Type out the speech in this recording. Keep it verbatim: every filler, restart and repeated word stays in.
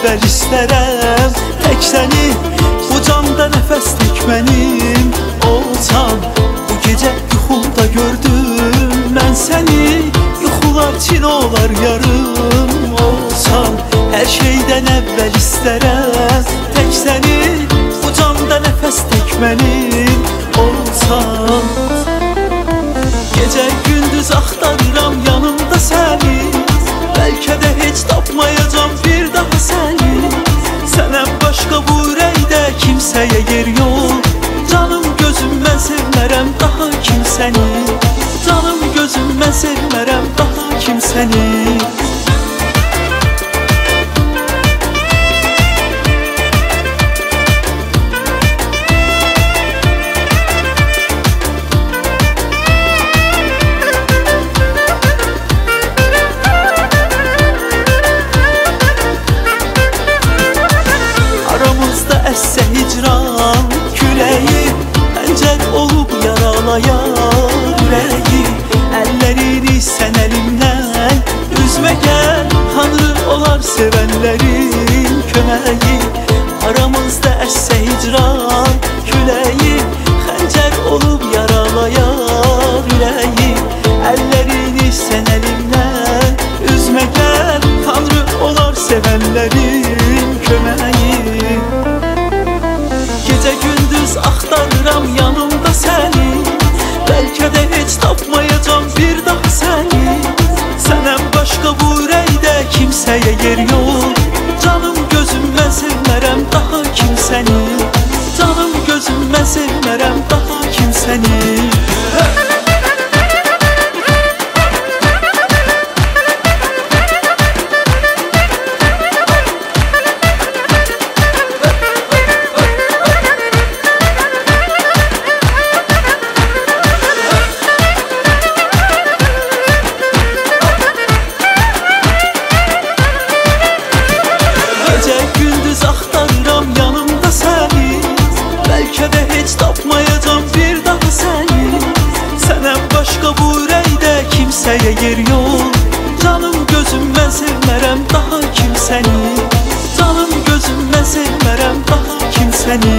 əvvəl istərəm tək səni. Bu canda nəfəs tək mənim olsan. Bu gecə yuxumda gördüm mən səni. Yuxular çin olar yarım olsan. Hər şeydən əvvəl istərəm tək səni. Bu canda nəfəs tək mənim olsan. Gecə gündüz axtarıram yanımda səni. Bəlkə də heç tapmayacam bir daha səni. Sənən başqa bu ürəkdə kimsəyə yer yox. Canım gözüm mən sevmərəm daha kimsəni. Canım gözüm mən sevmərəm daha kimsəni. Əssə hicran küləyi, əncəl olub yaralayar ürəyi. Əllərini sən əlimdən üzmə gəl, Tanrı olar sevənlərin köməyi. Aramızda əssə hicran küləyi, xəncər olub yaralayar ürəyi. Əllərini sən əlimdən üzmə gəl, Tanrı olar sevənlərin köməyi. Gecə gündüz axtarıram yanımda səni. Bəlkə də heç tapmayacam bir daha səni. Sənən başqa bu ürəkdə kimsəyə yer yox. Canım gözüm mən sevmərəm daha kimsəni. Canım gözüm mən sevmərəm daha kimsəni. Axtarıram yanımda səni. Bəlkə də heç tapmayacam bir daha səni. Sənən başqa bu ürəkdə kimsəyə yer yox. Canım gözüm mən sevmərəm daha kimsəni. Canım gözüm mən sevmərəm daha kimsəni.